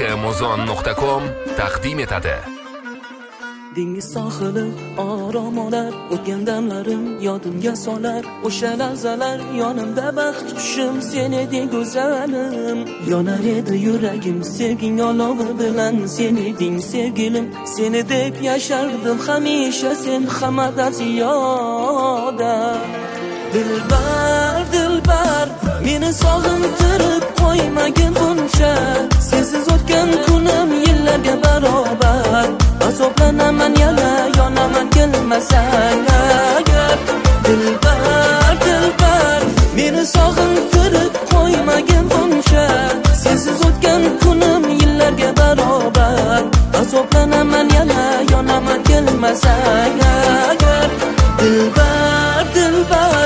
Muzon.com taqdim etadi. Dengiz sohili orom olar, o'tgan damlarim yodimga solar. O'sha lahzalar yonimda baxt qushim, sen eding go'zalim. Yonar edi yuragim sevging olovi bilan, sen eding sevgilim. Seni deb yashardim hamisha, sen hammadan ziyoda. Dilbar, dilbar, meni sog'intirib qo'ymagin buncha. Sensiz o'tgan kunim yillarga barobar. Azoblanaman yana, yonaman kelmasang agar. Dilbar, dilbar, meni sog'intirib qo'ymagin buncha. Sensiz o'tgan kunim yillarga barobar. Azoblanaman yana, yonaman kelmasang agar. Dilbar, dilbar,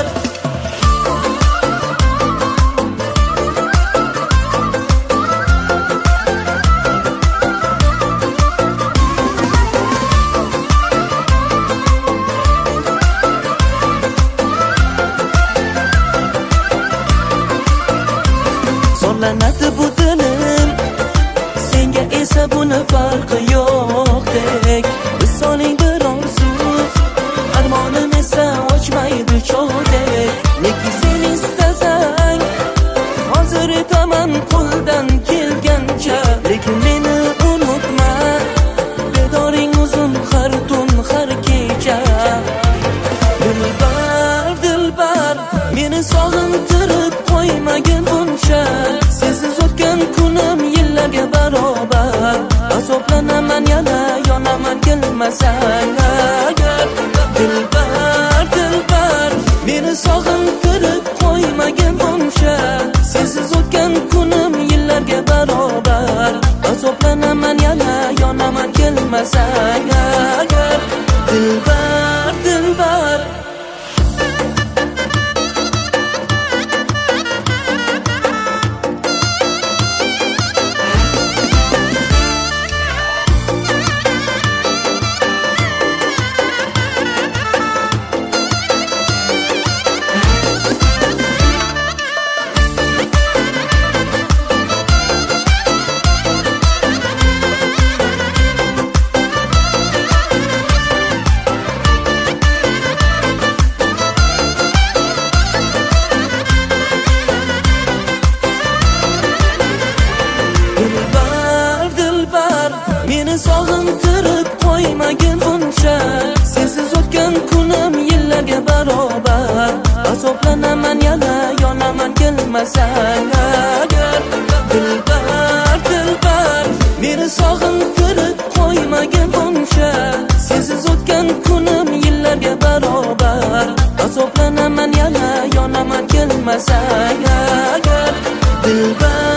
zorlanadi bu dilim, senga esa buni farqi yo'qdek. Visoling bir orzu, armonim esa ochmaydi cho'ldek. Lekin sen istasang, hozir etaman qo'ldan kelgancha. Lekin meni unutma, bedoring uzun har tun har kecha. Dilbar, dilbar, meni sog'intirib qo'ymagin buncha. Sensiz o'tgan kunim yillarga barobar. Azoblanaman yana, yonaman kelmasang agar. Dilbar, dilbar, meni sog'intirib qo'ymagin buncha. Sensiz o'tgan kunim yillarga barobar. Azoblanaman yana, yonaman kelmasang agar. Dilbar, dilbar, meni sog'intirib qo'ymagin buncha. Sensiz o'tgan kunim yillarga barobar. Azoblanaman yana, yonaman kelmasang agar. Dilbar, dilbar, meni sog'intirib qo'ymagin buncha. Sensiz o'tgan kunim yillarga barobar. Azoblanaman yana, yonaman kelmasang agar. Dilbar,